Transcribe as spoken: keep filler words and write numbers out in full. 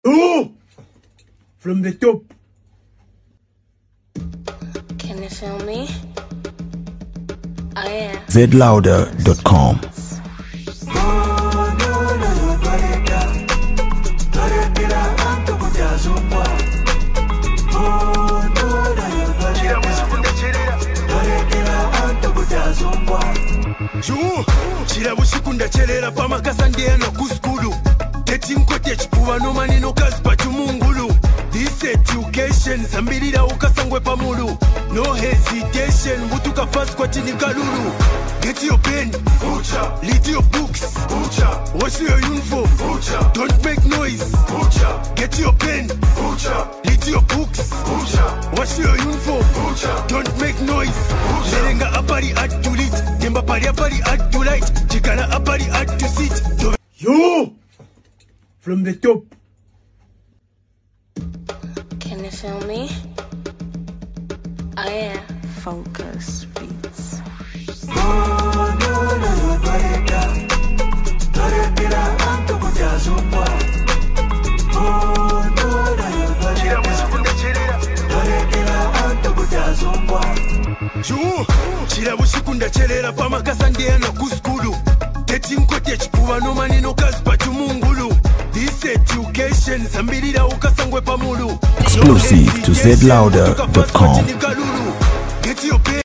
Oh! From the top. Can you feel me? Oh yeah. Z louder dot com. Chirabushikunda cherera pamakasa ndiyana kuskulu tetinkote chipuva nomanino kaspa chumungulu. This education zambirira ukasangwe pamulu. No hesitation butuka fast kwa chini kalulu. Get your pen, Ucha. Read your books, Ucha. Wash your uniform, Ucha. Don't make noise, Ucha. Get your pen, Ucha. Read your books, Ucha. Wash your uniform, Ucha. Don't make noise, Ucha. Lerenga apari at to lit, Demba pari apari at to light, Chikana apari at to sit. Yo! From the top. Can you feel me? Oh yeah. Focus Beats. Chirabushikunda cherera pamakasa ndiyana kuskulu tetinkote chipuva nomanino kaspa chumungulu. This education zambirira ukasangwe pamulu. Exclusive to Z louder dot com. Get your pen.